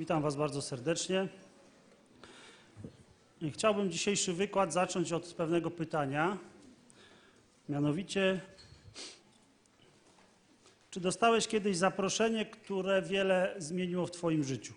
Witam Was bardzo serdecznie. Chciałbym dzisiejszy wykład zacząć od pewnego pytania. Mianowicie, czy dostałeś kiedyś zaproszenie, które wiele zmieniło w Twoim życiu?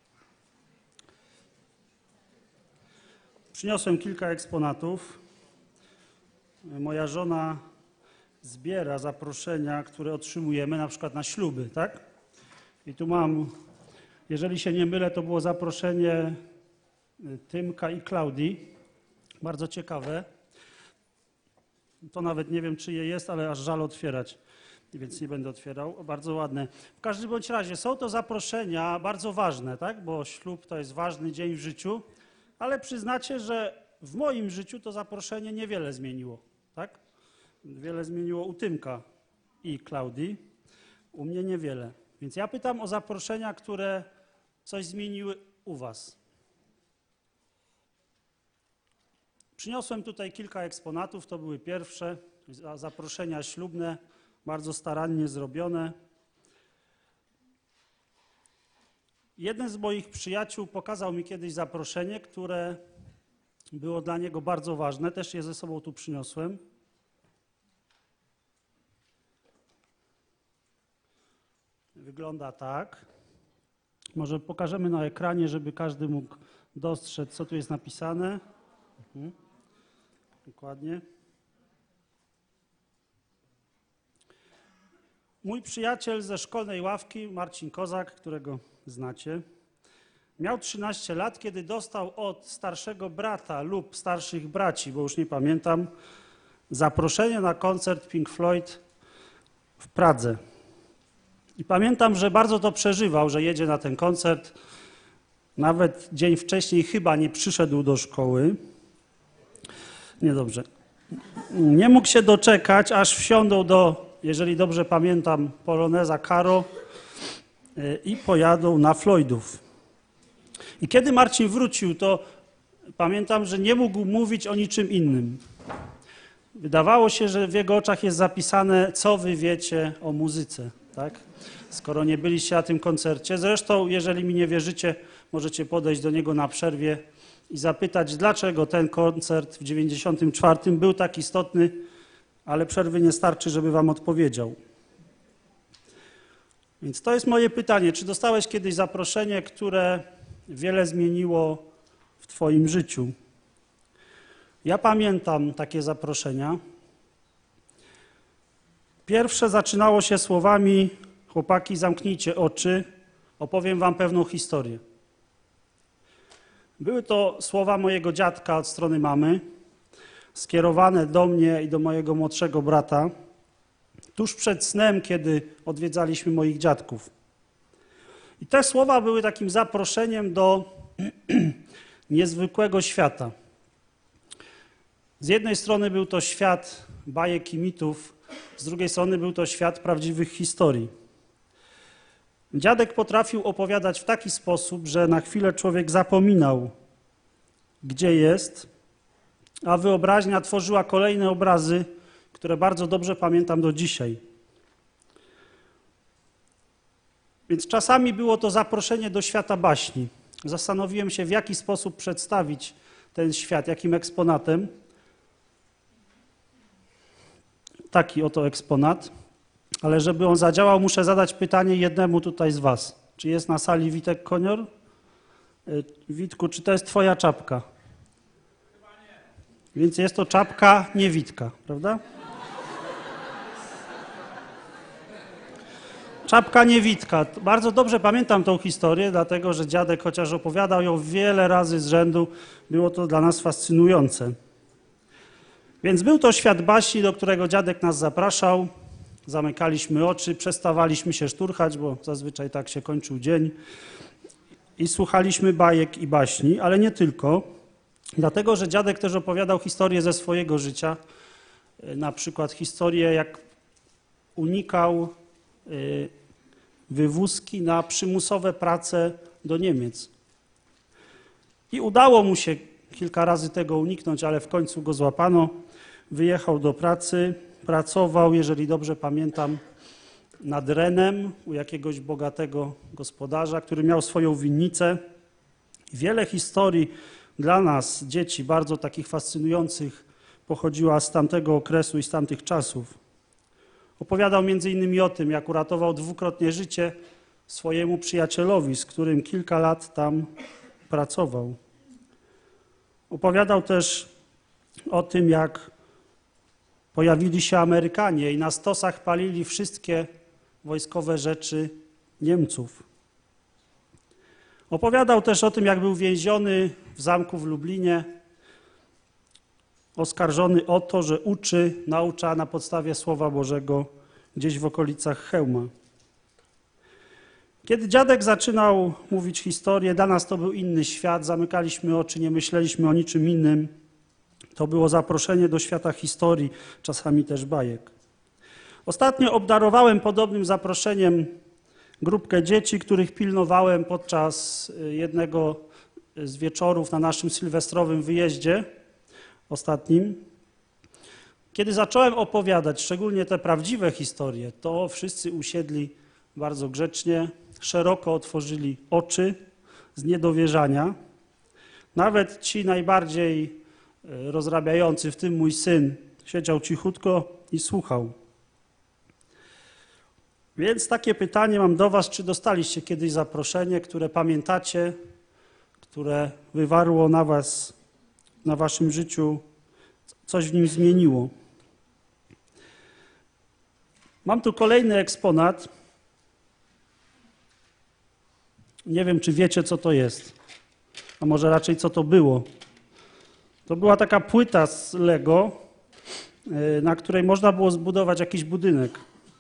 Przyniosłem kilka eksponatów. Moja żona zbiera zaproszenia, które otrzymujemy na przykład na śluby, tak? I tu mam, jeżeli się nie mylę, to było zaproszenie Tymka i Klaudii. Bardzo ciekawe. To nawet nie wiem, czyje jest, ale aż żal otwierać, więc nie będę otwierał. Bardzo ładne. W każdym bądź razie są to zaproszenia bardzo ważne, tak? Bo ślub to jest ważny dzień w życiu, ale przyznacie, że w moim życiu to zaproszenie niewiele zmieniło, tak? Wiele zmieniło u Tymka i Klaudii, u mnie niewiele. Więc ja pytam o zaproszenia, które coś zmieniły u Was. Przyniosłem tutaj kilka eksponatów, to były pierwsze zaproszenia ślubne, bardzo starannie zrobione. Jeden z moich przyjaciół pokazał mi kiedyś zaproszenie, które było dla niego bardzo ważne, też je ze sobą tu przyniosłem. Wygląda tak. Może pokażemy na ekranie, żeby każdy mógł dostrzec, co tu jest napisane. Dokładnie. Mój przyjaciel ze szkolnej ławki, Marcin Kozak, którego znacie, miał 13 lat, kiedy dostał od starszego brata lub starszych braci, bo już nie pamiętam, zaproszenie na koncert Pink Floyd w Pradze. I pamiętam, że bardzo to przeżywał, że jedzie na ten koncert. Nawet dzień wcześniej chyba nie przyszedł do szkoły. Niedobrze. Nie mógł się doczekać, aż wsiądą do, jeżeli dobrze pamiętam, Poloneza Caro i pojadą na Floydów. I kiedy Marcin wrócił, to pamiętam, że nie mógł mówić o niczym innym. Wydawało się, że w jego oczach jest zapisane, co wy wiecie o muzyce, tak? Skoro nie byliście na tym koncercie. Zresztą, jeżeli mi nie wierzycie, możecie podejść do niego na przerwie i zapytać, dlaczego ten koncert w 94 był tak istotny, ale przerwy nie starczy, żeby wam odpowiedział. Więc to jest moje pytanie. Czy dostałeś kiedyś zaproszenie, które wiele zmieniło w twoim życiu? Ja pamiętam takie zaproszenia. Pierwsze zaczynało się słowami: chłopaki, zamknijcie oczy, opowiem wam pewną historię. Były to słowa mojego dziadka od strony mamy, skierowane do mnie i do mojego młodszego brata, tuż przed snem, kiedy odwiedzaliśmy moich dziadków. I te słowa były takim zaproszeniem do niezwykłego świata. Z jednej strony był to świat bajek i mitów, z drugiej strony był to świat prawdziwych historii. Dziadek potrafił opowiadać w taki sposób, że na chwilę człowiek zapominał, gdzie jest, a wyobraźnia tworzyła kolejne obrazy, które bardzo dobrze pamiętam do dzisiaj. Więc czasami było to zaproszenie do świata baśni. Zastanowiłem się, w jaki sposób przedstawić ten świat, jakim eksponatem. Taki oto eksponat. Ale żeby on zadziałał, muszę zadać pytanie jednemu tutaj z was. Czy jest na sali Witek Konior? Witku, czy to jest twoja czapka? Chyba nie. Więc jest to czapka nie Witka, prawda? Czapka nie Witka. Bardzo dobrze pamiętam tą historię, dlatego że dziadek, chociaż opowiadał ją wiele razy z rzędu, było to dla nas fascynujące. Więc był to świat baśni, do którego dziadek nas zapraszał. Zamykaliśmy oczy, przestawaliśmy się szturchać, bo zazwyczaj tak się kończył dzień. I słuchaliśmy bajek i baśni, ale nie tylko. Dlatego, że dziadek też opowiadał historie ze swojego życia. Na przykład historię, jak unikał wywózki na przymusowe prace do Niemiec. I udało mu się kilka razy tego uniknąć, ale w końcu go złapano. Wyjechał do pracy, pracował, jeżeli dobrze pamiętam, nad Renem u jakiegoś bogatego gospodarza, który miał swoją winnicę. Wiele historii dla nas, dzieci, bardzo takich fascynujących, pochodziła z tamtego okresu i z tamtych czasów. Opowiadał m.in. o tym, jak uratował dwukrotnie życie swojemu przyjacielowi, z którym kilka lat tam pracował. Opowiadał też o tym, jak pojawili się Amerykanie i na stosach palili wszystkie wojskowe rzeczy Niemców. Opowiadał też o tym, jak był więziony w zamku w Lublinie, oskarżony o to, że naucza na podstawie Słowa Bożego gdzieś w okolicach Chełma. Kiedy dziadek zaczynał mówić historię, dla nas to był inny świat, zamykaliśmy oczy, nie myśleliśmy o niczym innym. To było zaproszenie do świata historii, czasami też bajek. Ostatnio obdarowałem podobnym zaproszeniem grupkę dzieci, których pilnowałem podczas jednego z wieczorów na naszym sylwestrowym wyjeździe ostatnim. Kiedy zacząłem opowiadać, szczególnie te prawdziwe historie, to wszyscy usiedli bardzo grzecznie, szeroko otworzyli oczy z niedowierzania. Nawet ci najbardziej rozrabiający, w tym mój syn, siedział cichutko i słuchał. Więc takie pytanie mam do was, czy dostaliście kiedyś zaproszenie, które pamiętacie, które wywarło na was, na waszym życiu, coś w nim zmieniło. Mam tu kolejny eksponat. Nie wiem, czy wiecie, co to jest, a może raczej co to było. To była taka płyta z Lego, na której można było zbudować jakiś budynek.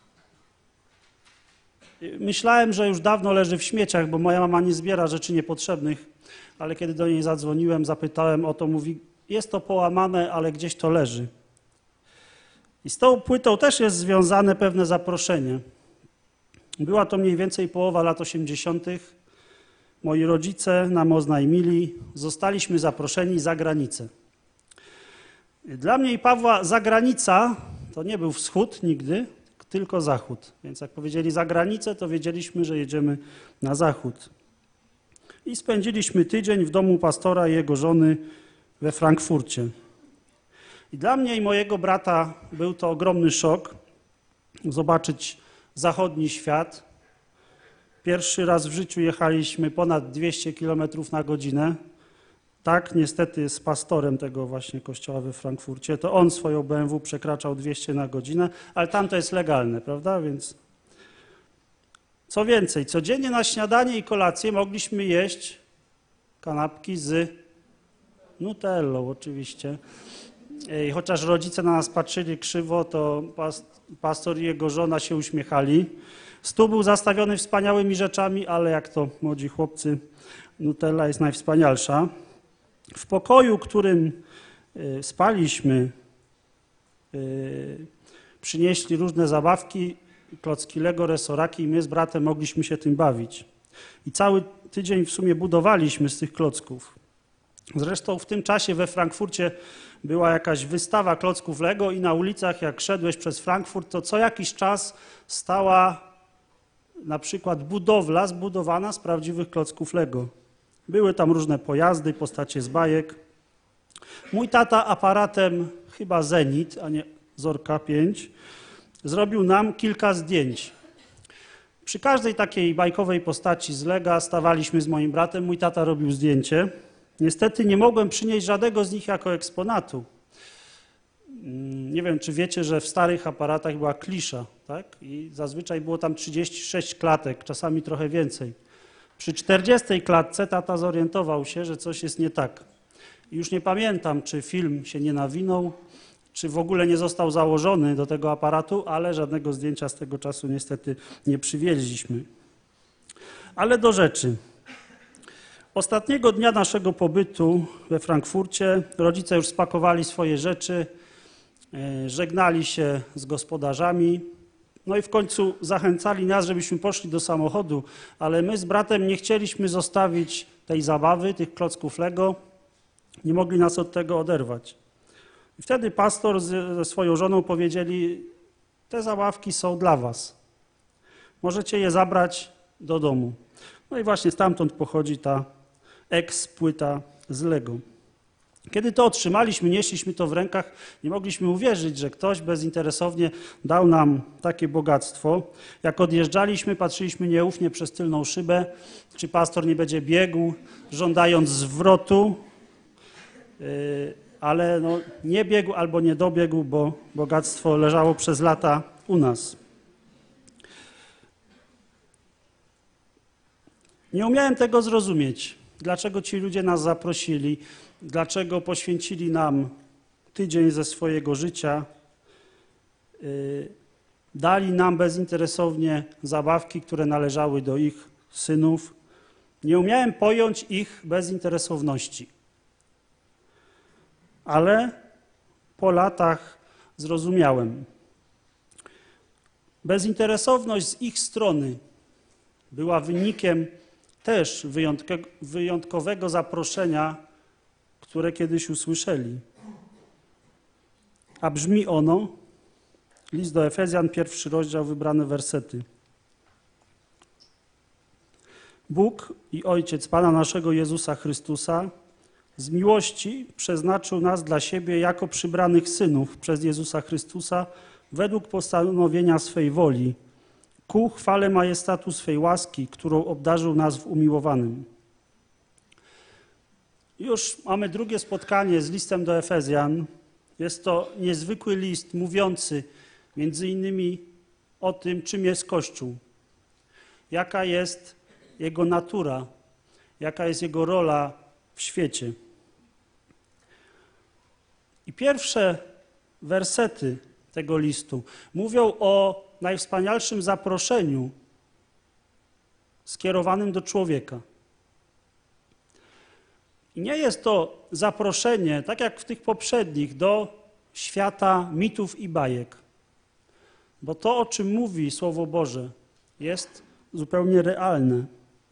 Myślałem, że już dawno leży w śmieciach, bo moja mama nie zbiera rzeczy niepotrzebnych, ale kiedy do niej zadzwoniłem, zapytałem o to, mówi, jest to połamane, ale gdzieś to leży. I z tą płytą też jest związane pewne zaproszenie. Była to mniej więcej połowa lat 80. Moi rodzice nam oznajmili, zostaliśmy zaproszeni za granicę. Dla mnie i Pawła zagranica to nie był wschód nigdy, tylko zachód. Więc jak powiedzieli za granicę, to wiedzieliśmy, że jedziemy na zachód. I spędziliśmy tydzień w domu pastora i jego żony we Frankfurcie. I dla mnie i mojego brata był to ogromny szok zobaczyć zachodni świat. Pierwszy raz w życiu jechaliśmy ponad 200 km na godzinę. Tak, niestety z pastorem tego właśnie kościoła we Frankfurcie. To on swoją BMW przekraczał 200 na godzinę, ale tam to jest legalne, prawda? Więc co więcej, codziennie na śniadanie i kolację mogliśmy jeść kanapki z Nutellą oczywiście. I chociaż rodzice na nas patrzyli krzywo, to pastor i jego żona się uśmiechali. Stół był zastawiony wspaniałymi rzeczami, ale jak to młodzi chłopcy, Nutella jest najwspanialsza. W pokoju, którym spaliśmy, przynieśli różne zabawki, klocki Lego, resoraki i my z bratem mogliśmy się tym bawić. I cały tydzień w sumie budowaliśmy z tych klocków. Zresztą w tym czasie we Frankfurcie była jakaś wystawa klocków Lego i na ulicach, jak szedłeś przez Frankfurt, to co jakiś czas stała na przykład budowla zbudowana z prawdziwych klocków Lego. Były tam różne pojazdy, postacie z bajek. Mój tata aparatem, chyba Zenit, a nie Zorka 5, zrobił nam kilka zdjęć. Przy każdej takiej bajkowej postaci z Lega stawaliśmy z moim bratem, mój tata robił zdjęcie. Niestety nie mogłem przynieść żadnego z nich jako eksponatu. Nie wiem, czy wiecie, że w starych aparatach była klisza, tak? I zazwyczaj było tam 36 klatek, czasami trochę więcej. Przy 40 klatce tata zorientował się, że coś jest nie tak. I już nie pamiętam, czy film się nie nawinął, czy w ogóle nie został założony do tego aparatu, ale żadnego zdjęcia z tego czasu niestety nie przywieźliśmy. Ale do rzeczy. Ostatniego dnia naszego pobytu we Frankfurcie rodzice już spakowali swoje rzeczy, żegnali się z gospodarzami, no i w końcu zachęcali nas, żebyśmy poszli do samochodu, ale my z bratem nie chcieliśmy zostawić tej zabawy, tych klocków Lego, nie mogli nas od tego oderwać. I wtedy pastor ze swoją żoną powiedzieli, te zabawki są dla was. możecie je zabrać do domu. No i właśnie stamtąd pochodzi ta płyta z Lego. Kiedy to otrzymaliśmy, nieśliśmy to w rękach, nie mogliśmy uwierzyć, że ktoś bezinteresownie dał nam takie bogactwo. Jak odjeżdżaliśmy, patrzyliśmy nieufnie przez tylną szybę, czy pastor nie będzie biegł, żądając zwrotu, ale no, nie biegł albo nie dobiegł, bo bogactwo leżało przez lata u nas. Nie umiałem tego zrozumieć, dlaczego ci ludzie nas zaprosili, dlaczego poświęcili nam tydzień ze swojego życia, dali nam bezinteresownie zabawki, które należały do ich synów. Nie umiałem pojąć ich bezinteresowności. Ale po latach zrozumiałem. Bezinteresowność z ich strony była wynikiem też wyjątkowego zaproszenia, które kiedyś usłyszeli. A brzmi ono, list do Efezjan, 1 rozdział, wybrane wersety. Bóg i Ojciec Pana naszego Jezusa Chrystusa z miłości przeznaczył nas dla siebie jako przybranych synów przez Jezusa Chrystusa według postanowienia swej woli, ku chwale majestatu swej łaski, którą obdarzył nas w umiłowanym. Już mamy drugie spotkanie z listem do Efezjan. Jest to niezwykły list mówiący między innymi o tym, czym jest Kościół, jaka jest jego natura, jaka jest jego rola w świecie. I pierwsze wersety tego listu mówią o najwspanialszym zaproszeniu skierowanym do człowieka. I nie jest to zaproszenie, tak jak w tych poprzednich, do świata mitów i bajek. Bo to, o czym mówi Słowo Boże, jest zupełnie realne.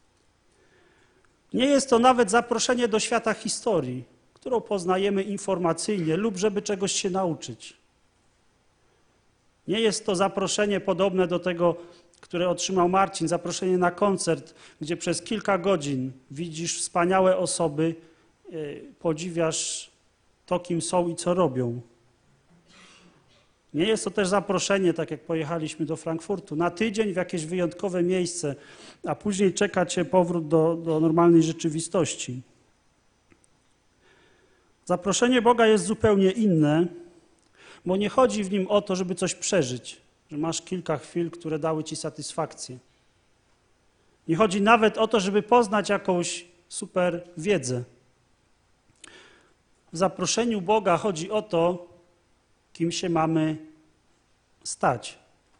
Nie jest to nawet zaproszenie do świata historii, którą poznajemy informacyjnie lub żeby czegoś się nauczyć. Nie jest to zaproszenie podobne do tego, które otrzymał Marcin, zaproszenie na koncert, gdzie przez kilka godzin widzisz wspaniałe osoby, podziwiasz to, kim są i co robią. Nie jest to też zaproszenie, tak jak pojechaliśmy do Frankfurtu, na tydzień w jakieś wyjątkowe miejsce, a później czeka cię powrót do normalnej rzeczywistości. Zaproszenie Boga jest zupełnie inne, bo nie chodzi w nim o to, żeby coś przeżyć, że masz kilka chwil, które dały ci satysfakcję. Nie chodzi nawet o to, żeby poznać jakąś super wiedzę. W zaproszeniu Boga chodzi o to, kim się mamy stać.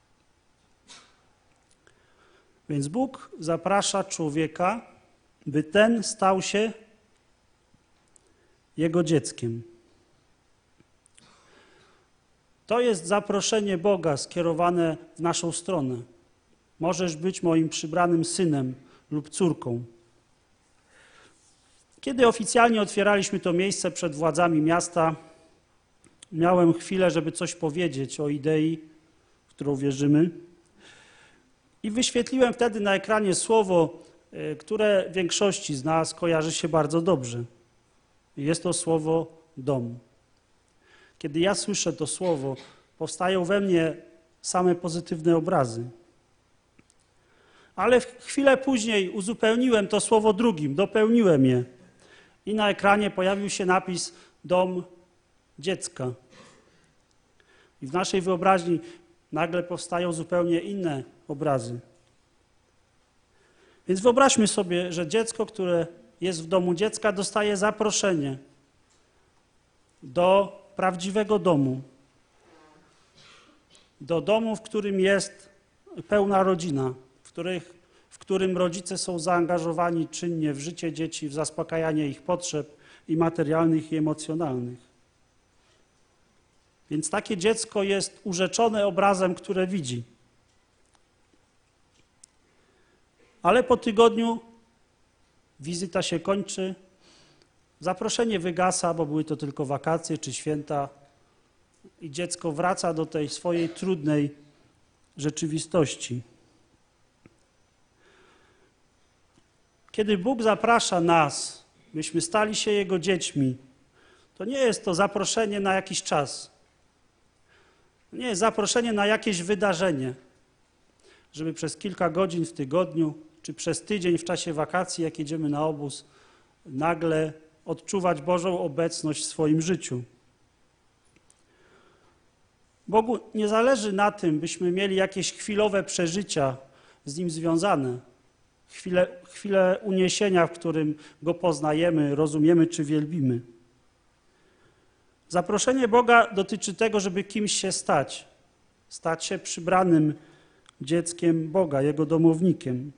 Więc Bóg zaprasza człowieka, by ten stał się Jego dzieckiem. To jest zaproszenie Boga skierowane w naszą stronę. Możesz być moim przybranym synem lub córką. Kiedy oficjalnie otwieraliśmy to miejsce przed władzami miasta, miałem chwilę, żeby coś powiedzieć o idei, w którą wierzymy. I wyświetliłem wtedy na ekranie słowo, które większości z nas kojarzy się bardzo dobrze. Jest to słowo dom. Kiedy ja słyszę to słowo, powstają we mnie same pozytywne obrazy. Ale chwilę później uzupełniłem to słowo drugim, dopełniłem je. I na ekranie pojawił się napis dom dziecka. I w naszej wyobraźni nagle powstają zupełnie inne obrazy. Więc wyobraźmy sobie, że dziecko, które jest w domu dziecka, dostaje zaproszenie do prawdziwego domu. Do domu, w którym jest pełna rodzina, w którym rodzice są zaangażowani czynnie w życie dzieci, w zaspokajanie ich potrzeb i materialnych, i emocjonalnych. Więc takie dziecko jest urzeczone obrazem, które widzi. Ale po tygodniu wizyta się kończy, zaproszenie wygasa, bo były to tylko wakacje czy święta i dziecko wraca do tej swojej trudnej rzeczywistości. Kiedy Bóg zaprasza nas, byśmy stali się Jego dziećmi, to nie jest to zaproszenie na jakiś czas. Nie jest zaproszenie na jakieś wydarzenie, żeby przez kilka godzin w tygodniu, czy przez tydzień w czasie wakacji, jak jedziemy na obóz, nagle odczuwać Bożą obecność w swoim życiu. Bogu nie zależy na tym, byśmy mieli jakieś chwilowe przeżycia z Nim związane, chwilę uniesienia, w którym Go poznajemy, rozumiemy czy wielbimy. Zaproszenie Boga dotyczy tego, żeby kimś się stać się przybranym dzieckiem Boga, Jego domownikiem.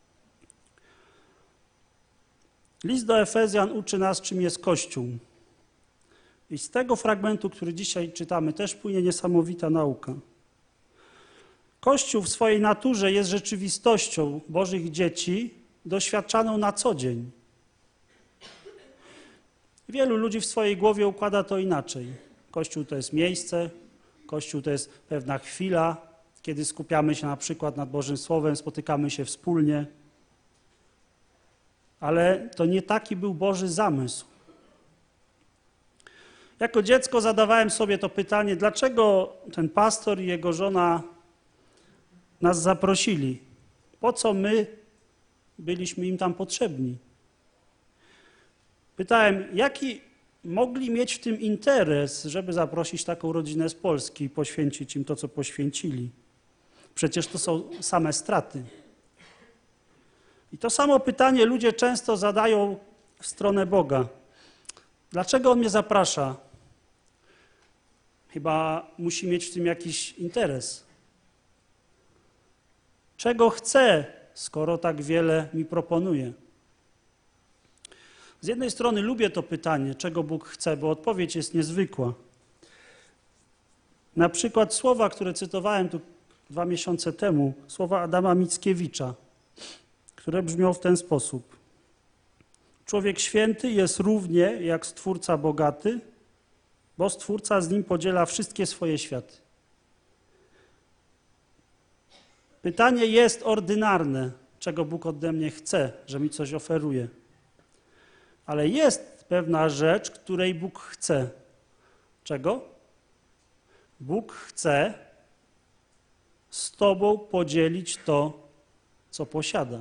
List do Efezjan uczy nas, czym jest Kościół. I z tego fragmentu, który dzisiaj czytamy, też płynie niesamowita nauka. Kościół w swojej naturze jest rzeczywistością Bożych dzieci, doświadczaną na co dzień. Wielu ludzi w swojej głowie układa to inaczej. Kościół to jest miejsce, Kościół to jest pewna chwila, kiedy skupiamy się na przykład nad Bożym Słowem, spotykamy się wspólnie. Ale to nie taki był Boży zamysł. Jako dziecko zadawałem sobie to pytanie, dlaczego ten pastor i jego żona nas zaprosili? Po co my byliśmy im tam potrzebni? Pytałem, jaki mogli mieć w tym interes, żeby zaprosić taką rodzinę z Polski i poświęcić im to, co poświęcili? Przecież to są same straty. I to samo pytanie ludzie często zadają w stronę Boga. Dlaczego On mnie zaprasza? Chyba musi mieć w tym jakiś interes. Czego chce, skoro tak wiele mi proponuje? Z jednej strony lubię to pytanie, czego Bóg chce, bo odpowiedź jest niezwykła. Na przykład słowa, które cytowałem tu 2 miesiące temu, słowa Adama Mickiewicza, które brzmią w ten sposób. Człowiek święty jest równie jak Stwórca bogaty, bo Stwórca z nim podziela wszystkie swoje światy. Pytanie jest ordynarne, czego Bóg ode mnie chce, że mi coś oferuje. Ale jest pewna rzecz, której Bóg chce. Czego? Bóg chce z Tobą podzielić to, co posiada.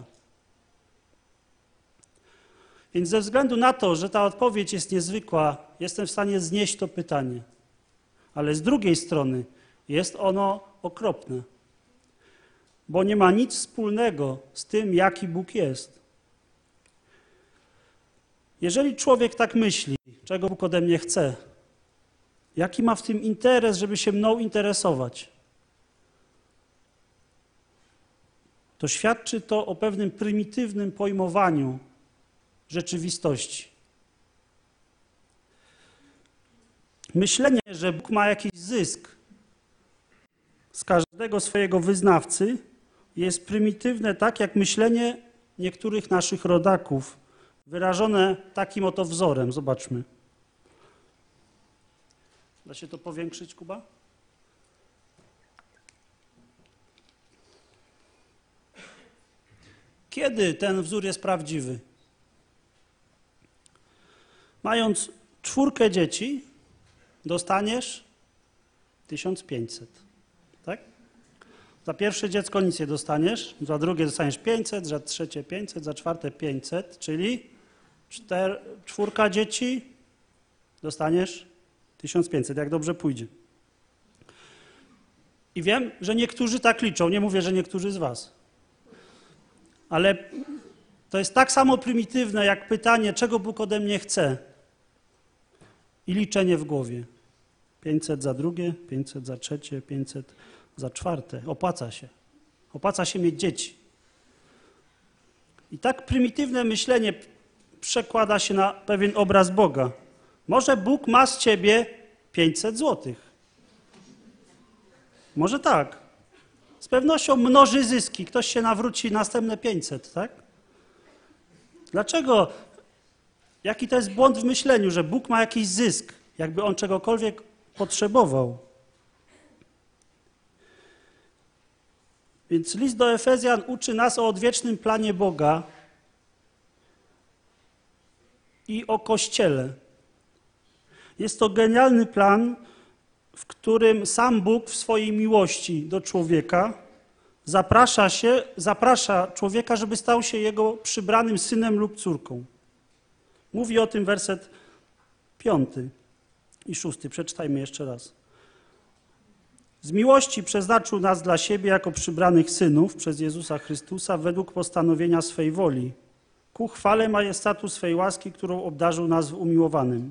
Więc ze względu na to, że ta odpowiedź jest niezwykła, jestem w stanie znieść to pytanie. Ale z drugiej strony jest ono okropne, bo nie ma nic wspólnego z tym, jaki Bóg jest. Jeżeli człowiek tak myśli, czego Bóg ode mnie chce, jaki ma w tym interes, żeby się mną interesować, to świadczy to o pewnym prymitywnym pojmowaniu rzeczywistości. Myślenie, że Bóg ma jakiś zysk z każdego swojego wyznawcy, jest prymitywne, tak jak myślenie niektórych naszych rodaków, wyrażone takim oto wzorem. Zobaczmy. Da się to powiększyć, Kuba? Kiedy ten wzór jest prawdziwy? Mając 4 dzieci, dostaniesz 1500, tak? Za pierwsze dziecko nic nie dostaniesz, za drugie dostaniesz 500, za trzecie 500, za czwarte 500, czyli 4 dzieci dostaniesz 1500, jak dobrze pójdzie. I wiem, że niektórzy tak liczą, nie mówię, że niektórzy z was. Ale to jest tak samo prymitywne, jak pytanie, czego Bóg ode mnie chce. I liczenie w głowie. 500 za drugie, 500 za trzecie, 500 za czwarte. Opłaca się. Opłaca się mieć dzieci. I tak prymitywne myślenie przekłada się na pewien obraz Boga. Może Bóg ma z ciebie 500 złotych. Może tak. Z pewnością mnoży zyski. Ktoś się nawróci następne 500, tak? Dlaczego? Jaki to jest błąd w myśleniu, że Bóg ma jakiś zysk, jakby On czegokolwiek potrzebował. Więc list do Efezjan uczy nas o odwiecznym planie Boga, i o Kościele. Jest to genialny plan, w którym sam Bóg w swojej miłości do człowieka zaprasza człowieka, żeby stał się jego przybranym synem lub córką. Mówi o tym werset 5 i 6. Przeczytajmy jeszcze raz. Z miłości przeznaczył nas dla siebie jako przybranych synów przez Jezusa Chrystusa według postanowienia swej woli, ku chwale majestatu swej łaski, którą obdarzył nas w umiłowanym.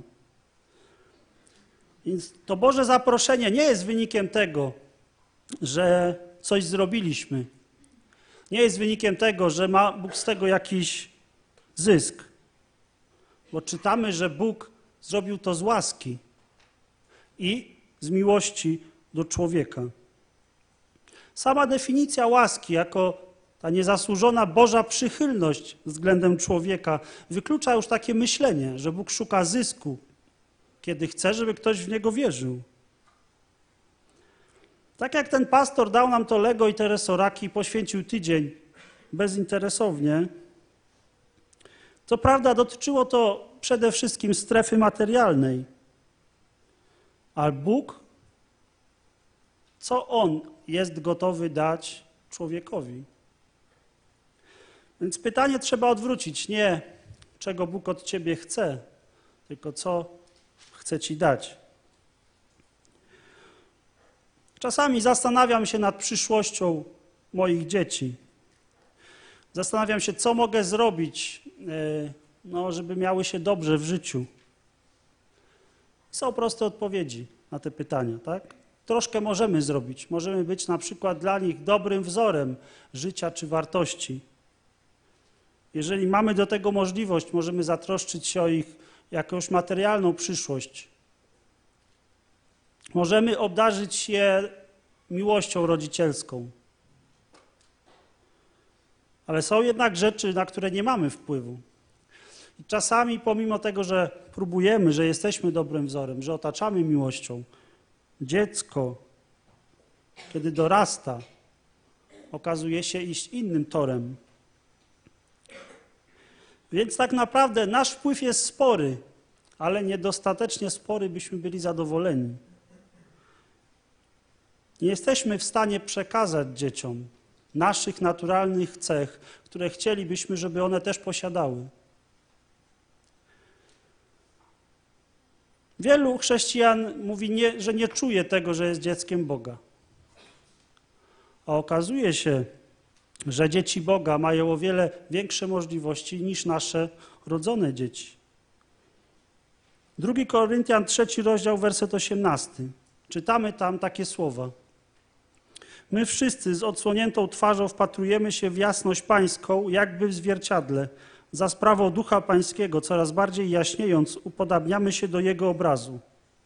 Więc to Boże zaproszenie nie jest wynikiem tego, że coś zrobiliśmy. Nie jest wynikiem tego, że ma Bóg z tego jakiś zysk. Bo czytamy, że Bóg zrobił to z łaski i z miłości do człowieka. Sama definicja łaski jako ta niezasłużona Boża przychylność względem człowieka wyklucza już takie myślenie, że Bóg szuka zysku, kiedy chce, żeby ktoś w Niego wierzył. Tak jak ten pastor dał nam to Lego i te resoraki, poświęcił tydzień bezinteresownie, co prawda dotyczyło to przede wszystkim strefy materialnej, ale Bóg, co On jest gotowy dać człowiekowi? Więc pytanie trzeba odwrócić, nie czego Bóg od ciebie chce, tylko co chce ci dać. Czasami zastanawiam się nad przyszłością moich dzieci. Zastanawiam się, co mogę zrobić, żeby miały się dobrze w życiu. Są proste odpowiedzi na te pytania, tak? Troszkę możemy zrobić. Możemy być na przykład dla nich dobrym wzorem życia czy wartości. Jeżeli mamy do tego możliwość, możemy zatroszczyć się o ich jakąś materialną przyszłość. Możemy obdarzyć je miłością rodzicielską. Ale są jednak rzeczy, na które nie mamy wpływu. I czasami pomimo tego, że próbujemy, że jesteśmy dobrym wzorem, że otaczamy miłością, dziecko, kiedy dorasta, okazuje się iść innym torem. Więc tak naprawdę nasz wpływ jest spory, ale niedostatecznie spory, byśmy byli zadowoleni. Nie jesteśmy w stanie przekazać dzieciom naszych naturalnych cech, które chcielibyśmy, żeby one też posiadały. Wielu chrześcijan mówi, że nie czuje tego, że jest dzieckiem Boga. A okazuje się, że dzieci Boga mają o wiele większe możliwości niż nasze rodzone dzieci. 2 Koryntian 3 rozdział, werset 18. Czytamy tam takie słowa. My wszyscy z odsłoniętą twarzą wpatrujemy się w jasność pańską, jakby w zwierciadle. Za sprawą Ducha Pańskiego, coraz bardziej jaśniejąc, upodabniamy się do Jego obrazu.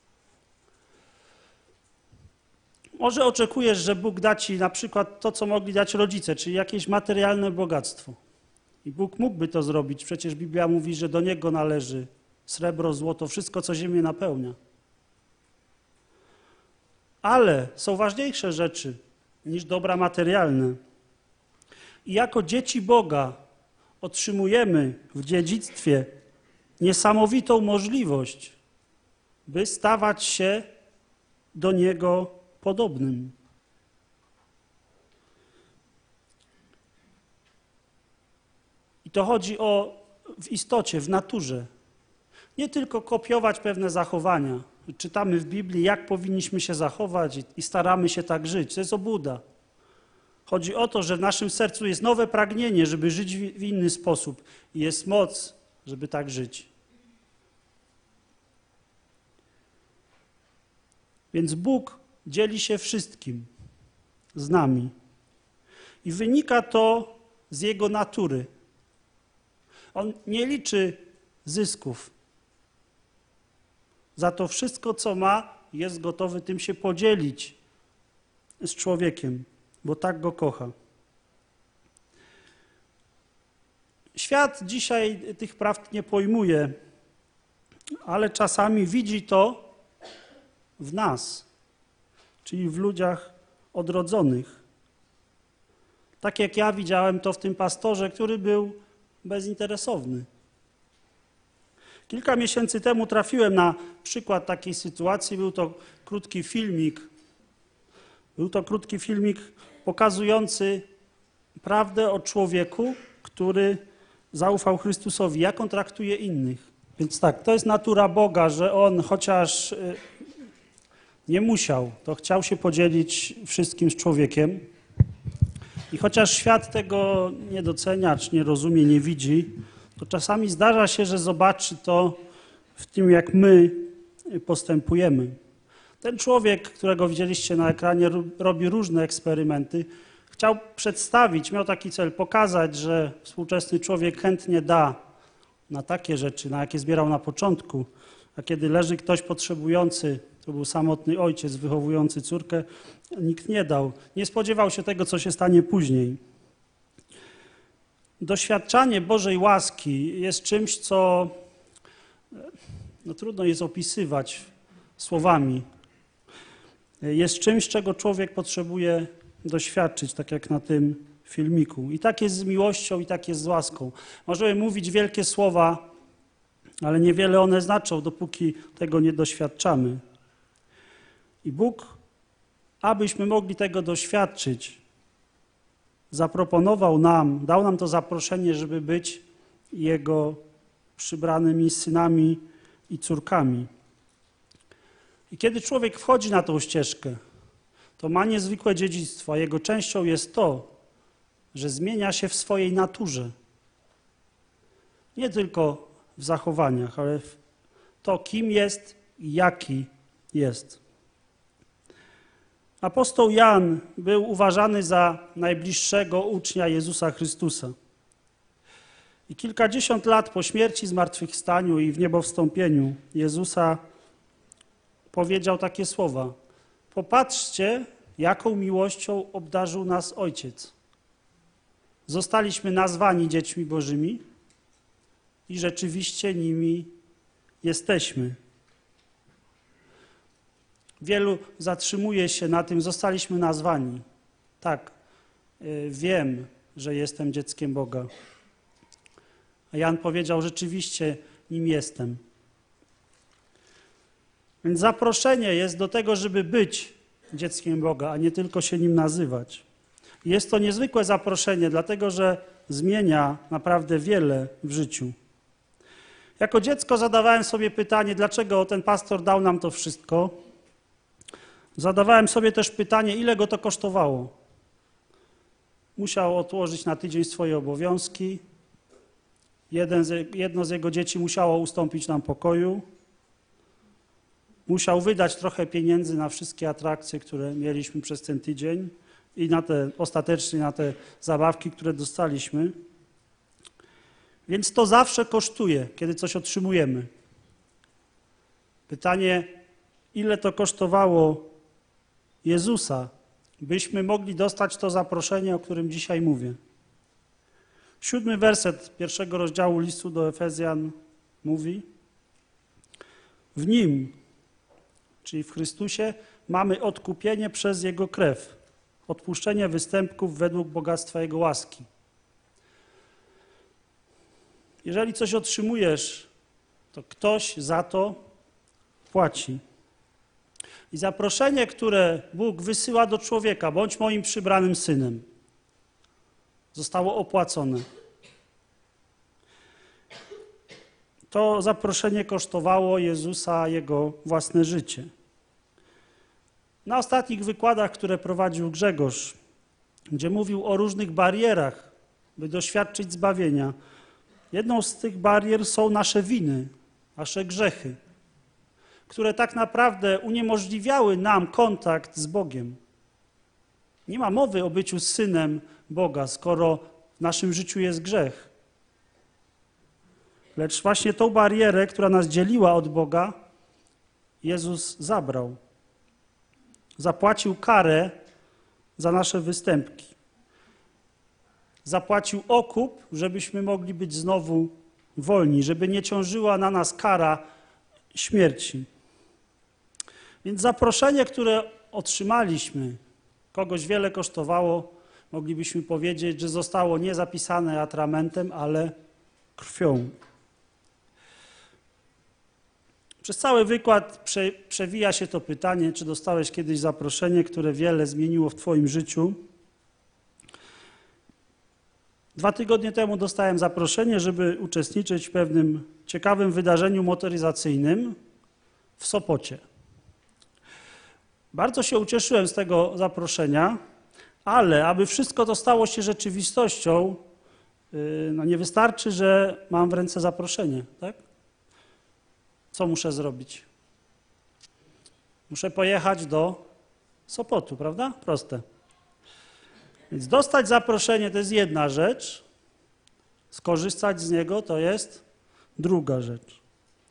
Może oczekujesz, że Bóg da ci na przykład to, co mogli dać rodzice, czyli jakieś materialne bogactwo. I Bóg mógłby to zrobić. Przecież Biblia mówi, że do Niego należy srebro, złoto, wszystko, co ziemię napełnia. Ale są ważniejsze rzeczy niż dobra materialne. I jako dzieci Boga otrzymujemy w dziedzictwie niesamowitą możliwość, by stawać się do Niego podobnym. I to chodzi w istocie, w naturze. Nie tylko kopiować pewne zachowania. Czytamy w Biblii, jak powinniśmy się zachować i staramy się tak żyć. To jest obłuda. Chodzi o to, że w naszym sercu jest nowe pragnienie, żeby żyć w inny sposób. I jest moc, żeby tak żyć. Więc Bóg dzieli się wszystkim z nami. I wynika to z Jego natury. On nie liczy zysków. Za to wszystko, co ma, jest gotowy tym się podzielić z człowiekiem, bo tak go kocha. Świat dzisiaj tych prawd nie pojmuje, ale czasami widzi to w nas, czyli w ludziach odrodzonych. Tak jak ja widziałem to w tym pastorze, który był bezinteresowny. Kilka miesięcy temu trafiłem na przykład takiej sytuacji. Był to krótki filmik pokazujący prawdę o człowieku, który zaufał Chrystusowi, jak on traktuje innych. Więc tak, to jest natura Boga, że on chociaż nie musiał, to chciał się podzielić wszystkim z człowiekiem. I chociaż świat tego nie docenia, czy nie rozumie, nie widzi, to czasami zdarza się, że zobaczy to w tym, jak my postępujemy. Ten człowiek, którego widzieliście na ekranie, robi różne eksperymenty. Chciał przedstawić, miał taki cel, pokazać, że współczesny człowiek chętnie da na takie rzeczy, na jakie zbierał na początku, a kiedy leży ktoś potrzebujący, to był samotny ojciec wychowujący córkę, nikt nie dał. Nie spodziewał się tego, co się stanie później. Doświadczanie Bożej łaski jest czymś, co trudno jest opisywać słowami. Jest czymś, czego człowiek potrzebuje doświadczyć, tak jak na tym filmiku. I tak jest z miłością, i tak jest z łaską. Możemy mówić wielkie słowa, ale niewiele one znaczą, dopóki tego nie doświadczamy. I Bóg, abyśmy mogli tego doświadczyć, zaproponował nam, dał nam to zaproszenie, żeby być Jego przybranymi synami i córkami. I kiedy człowiek wchodzi na tą ścieżkę, to ma niezwykłe dziedzictwo, a jego częścią jest to, że zmienia się w swojej naturze. Nie tylko w zachowaniach, ale w to, kim jest i jaki jest. Apostoł Jan był uważany za najbliższego ucznia Jezusa Chrystusa. I kilkadziesiąt lat po śmierci, zmartwychwstaniu i w niebowstąpieniu Jezusa powiedział takie słowa: popatrzcie, jaką miłością obdarzył nas Ojciec. Zostaliśmy nazwani dziećmi Bożymi i rzeczywiście nimi jesteśmy. Wielu zatrzymuje się na tym, zostaliśmy nazwani. Tak, wiem, że jestem dzieckiem Boga. A Jan powiedział, rzeczywiście nim jestem. Więc zaproszenie jest do tego, żeby być dzieckiem Boga, a nie tylko się nim nazywać. Jest to niezwykłe zaproszenie, dlatego że zmienia naprawdę wiele w życiu. Jako dziecko zadawałem sobie pytanie, dlaczego ten pastor dał nam to wszystko. Zadawałem sobie też pytanie, ile go to kosztowało. Musiał odłożyć na tydzień swoje obowiązki. Jedno z jego dzieci musiało ustąpić nam pokoju. Musiał wydać trochę pieniędzy na wszystkie atrakcje, które mieliśmy przez ten tydzień i ostatecznie na te zabawki, które dostaliśmy. Więc to zawsze kosztuje, kiedy coś otrzymujemy. Pytanie, ile to kosztowało Jezusa, byśmy mogli dostać to zaproszenie, o którym dzisiaj mówię. 7 werset 1 rozdziału listu do Efezjan mówi: w Nim, czyli w Chrystusie, mamy odkupienie przez Jego krew, odpuszczenie występków według bogactwa Jego łaski. Jeżeli coś otrzymujesz, to ktoś za to płaci. I zaproszenie, które Bóg wysyła do człowieka, bądź moim przybranym synem, zostało opłacone. To zaproszenie kosztowało Jezusa Jego własne życie. Na ostatnich wykładach, które prowadził Grzegorz, gdzie mówił o różnych barierach, by doświadczyć zbawienia, jedną z tych barier są nasze winy, nasze grzechy, które tak naprawdę uniemożliwiały nam kontakt z Bogiem. Nie ma mowy o byciu synem Boga, skoro w naszym życiu jest grzech. Lecz właśnie tą barierę, która nas dzieliła od Boga, Jezus zabrał. Zapłacił karę za nasze występki. Zapłacił okup, żebyśmy mogli być znowu wolni, żeby nie ciążyła na nas kara śmierci. Więc zaproszenie, które otrzymaliśmy, kogoś wiele kosztowało, moglibyśmy powiedzieć, że zostało nie zapisane atramentem, ale krwią. Przez cały wykład przewija się to pytanie, czy dostałeś kiedyś zaproszenie, które wiele zmieniło w twoim życiu. 2 tygodnie temu dostałem zaproszenie, żeby uczestniczyć w pewnym ciekawym wydarzeniu motoryzacyjnym w Sopocie. Bardzo się ucieszyłem z tego zaproszenia, ale aby wszystko to stało się rzeczywistością, no nie wystarczy, że mam w ręce zaproszenie, tak? Co muszę zrobić? Muszę pojechać do Sopotu, prawda? Proste. Więc dostać zaproszenie to jest jedna rzecz, skorzystać z niego to jest druga rzecz.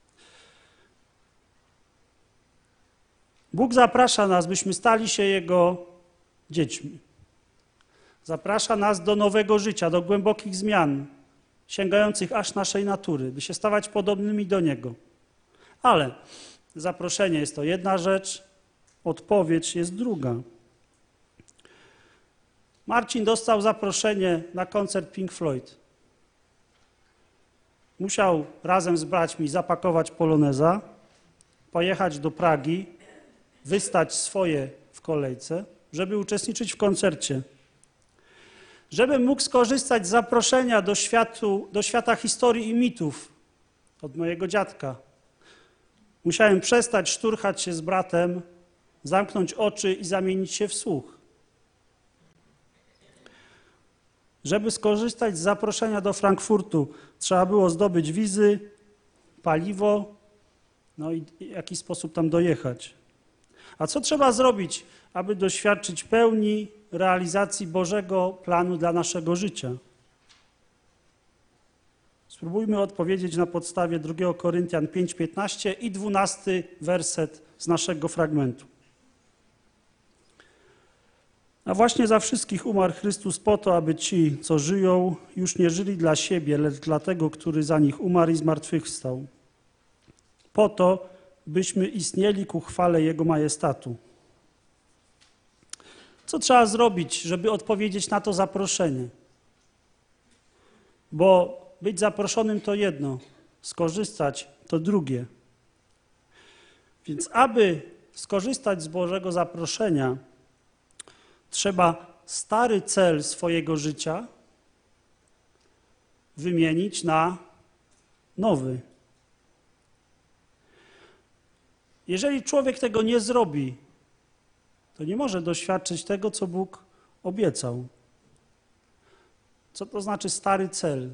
Bóg zaprasza nas, byśmy stali się Jego dziećmi. Zaprasza nas do nowego życia, do głębokich zmian, sięgających aż naszej natury, by się stawać podobnymi do Niego. Ale zaproszenie jest to jedna rzecz, odpowiedź jest druga. Marcin dostał zaproszenie na koncert Pink Floyd. Musiał razem z braćmi zapakować poloneza, pojechać do Pragi, wystać swoje w kolejce, żeby uczestniczyć w koncercie. Żebym mógł skorzystać z zaproszenia do świata historii i mitów od mojego dziadka, musiałem przestać szturchać się z bratem, zamknąć oczy i zamienić się w słuch. Żeby skorzystać z zaproszenia do Frankfurtu, trzeba było zdobyć wizy, paliwo, no i w jakiś sposób tam dojechać. A co trzeba zrobić, aby doświadczyć pełni realizacji Bożego planu dla naszego życia? Spróbujmy odpowiedzieć na podstawie 2 Koryntian 5:15 i 12 werset z naszego fragmentu. A właśnie za wszystkich umarł Chrystus po to, aby ci, co żyją, już nie żyli dla siebie, lecz dla tego, który za nich umarł i zmartwychwstał. Po to, byśmy istnieli ku chwale Jego majestatu. Co trzeba zrobić, żeby odpowiedzieć na to zaproszenie? Bo być zaproszonym to jedno, skorzystać to drugie. Więc aby skorzystać z Bożego zaproszenia, trzeba stary cel swojego życia wymienić na nowy. Jeżeli człowiek tego nie zrobi, to nie może doświadczyć tego, co Bóg obiecał. Co to znaczy stary cel?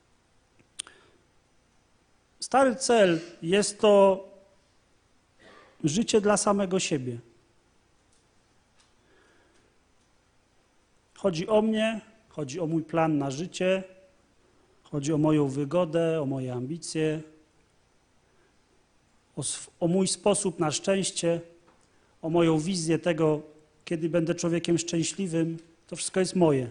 Stary cel jest to życie dla samego siebie. Chodzi o mnie, chodzi o mój plan na życie, chodzi o moją wygodę, o moje ambicje, o mój sposób na szczęście, o moją wizję tego, kiedy będę człowiekiem szczęśliwym. To wszystko jest moje.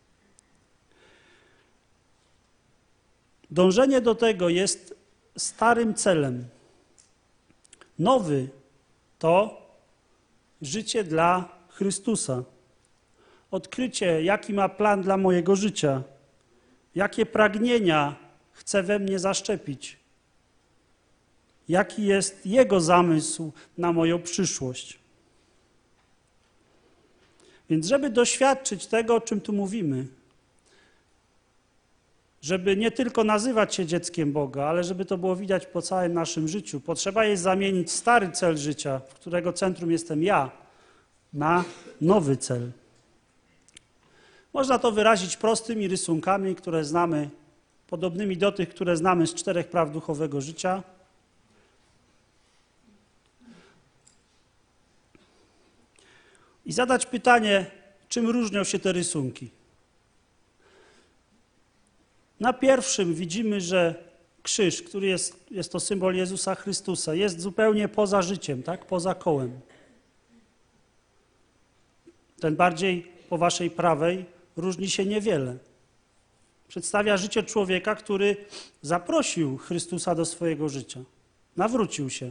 Dążenie do tego jest starym celem. Nowy to życie dla Chrystusa. Odkrycie, jaki ma plan dla mojego życia, jakie pragnienia chce we mnie zaszczepić, jaki jest Jego zamysł na moją przyszłość. Więc żeby doświadczyć tego, o czym tu mówimy, żeby nie tylko nazywać się dzieckiem Boga, ale żeby to było widać po całym naszym życiu, potrzeba jest zamienić stary cel życia, w którego centrum jestem ja, na nowy cel. Można to wyrazić prostymi rysunkami, które znamy, podobnymi do tych, które znamy z 4 praw duchowego życia. I zadać pytanie, czym różnią się te rysunki. Na pierwszym widzimy, że krzyż, który jest to symbol Jezusa Chrystusa, jest zupełnie poza życiem, tak? Poza kołem. Ten bardziej po waszej prawej różni się niewiele. Przedstawia życie człowieka, który zaprosił Chrystusa do swojego życia. Nawrócił się.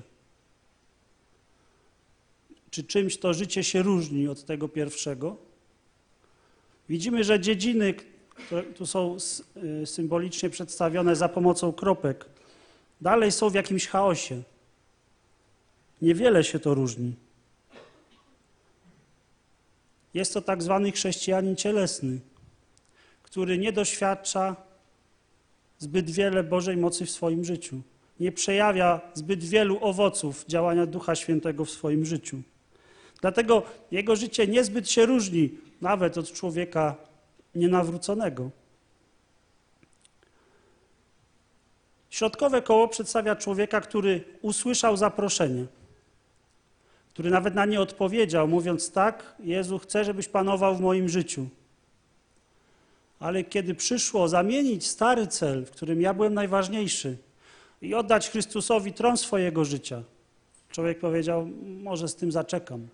Czy czymś to życie się różni od tego pierwszego? Widzimy, że dziedziny, które tu są symbolicznie przedstawione za pomocą kropek, dalej są w jakimś chaosie. Niewiele się to różni. Jest to tak zwany chrześcijanin cielesny, który nie doświadcza zbyt wiele Bożej mocy w swoim życiu. Nie przejawia zbyt wielu owoców działania Ducha Świętego w swoim życiu. Dlatego jego życie niezbyt się różni nawet od człowieka nienawróconego. Środkowe koło przedstawia człowieka, który usłyszał zaproszenie, który nawet na nie odpowiedział, mówiąc tak, Jezu, chcę, żebyś panował w moim życiu. Ale kiedy przyszło zamienić stary cel, w którym ja byłem najważniejszy i oddać Chrystusowi tron swojego życia, człowiek powiedział, może z tym zaczekam.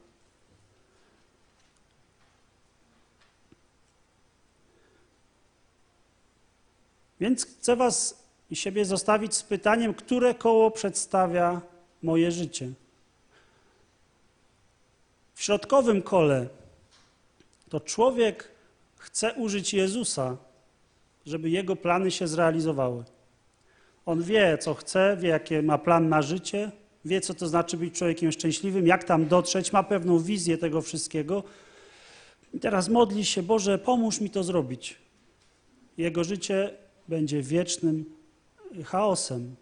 Więc chcę was i siebie zostawić z pytaniem, które koło przedstawia moje życie. W środkowym kole to człowiek chce użyć Jezusa, żeby jego plany się zrealizowały. On wie, co chce, wie, jaki ma plan na życie, wie, co to znaczy być człowiekiem szczęśliwym, jak tam dotrzeć, ma pewną wizję tego wszystkiego. I teraz modli się, Boże, pomóż mi to zrobić. Jego życie będzie wiecznym chaosem.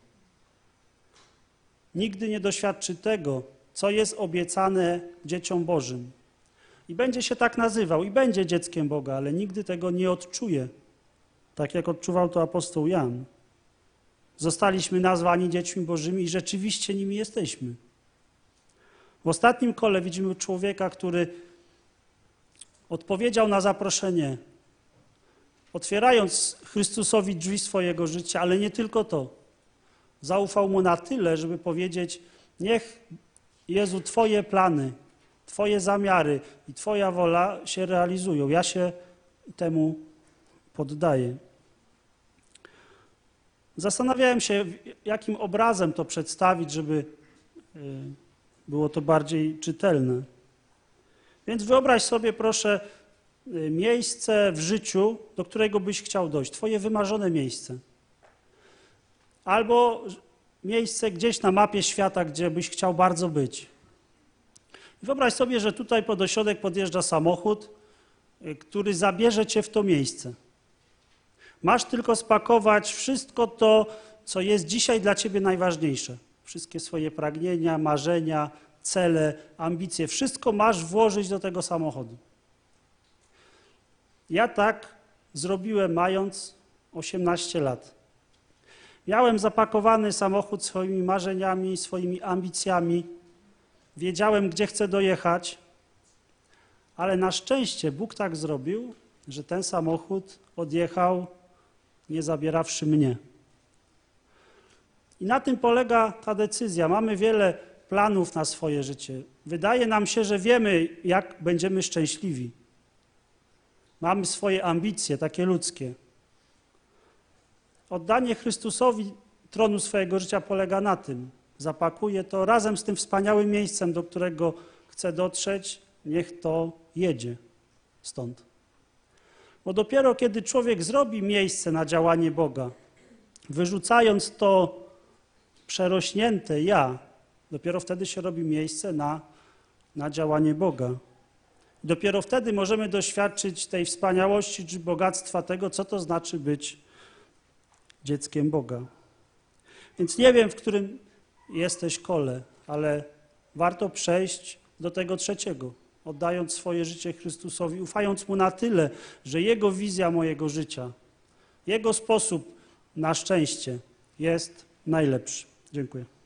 Nigdy nie doświadczy tego, co jest obiecane dzieciom Bożym. I będzie się tak nazywał, i będzie dzieckiem Boga, ale nigdy tego nie odczuje, tak jak odczuwał to apostoł Jan. Zostaliśmy nazwani dziećmi Bożymi i rzeczywiście nimi jesteśmy. W ostatnim kole widzimy człowieka, który odpowiedział na zaproszenie, otwierając Chrystusowi drzwi swojego życia, ale nie tylko to. Zaufał Mu na tyle, żeby powiedzieć, niech Jezu, Twoje plany, Twoje zamiary i Twoja wola się realizują. Ja się temu poddaję. Zastanawiałem się, jakim obrazem to przedstawić, żeby było to bardziej czytelne. Więc wyobraź sobie, proszę, miejsce w życiu, do którego byś chciał dojść. Twoje wymarzone miejsce. Albo miejsce gdzieś na mapie świata, gdzie byś chciał bardzo być. Wyobraź sobie, że tutaj pod ośrodek podjeżdża samochód, który zabierze cię w to miejsce. Masz tylko spakować wszystko to, co jest dzisiaj dla ciebie najważniejsze. Wszystkie swoje pragnienia, marzenia, cele, ambicje. Wszystko masz włożyć do tego samochodu. Ja tak zrobiłem, mając 18 lat. Miałem zapakowany samochód swoimi marzeniami, swoimi ambicjami. Wiedziałem, gdzie chcę dojechać, ale na szczęście Bóg tak zrobił, że ten samochód odjechał, nie zabierawszy mnie. I na tym polega ta decyzja. Mamy wiele planów na swoje życie. Wydaje nam się, że wiemy, jak będziemy szczęśliwi. Mamy swoje ambicje, takie ludzkie. Oddanie Chrystusowi tronu swojego życia polega na tym. Zapakuje to razem z tym wspaniałym miejscem, do którego chce dotrzeć, niech to jedzie stąd. Bo dopiero kiedy człowiek zrobi miejsce na działanie Boga, wyrzucając to przerośnięte ja, dopiero wtedy się robi miejsce na działanie Boga. Dopiero wtedy możemy doświadczyć tej wspaniałości czy bogactwa tego, co to znaczy być dzieckiem Boga. Więc nie wiem, w którym jesteś kole, ale warto przejść do tego trzeciego, oddając swoje życie Chrystusowi, ufając Mu na tyle, że Jego wizja mojego życia, Jego sposób na szczęście jest najlepszy. Dziękuję.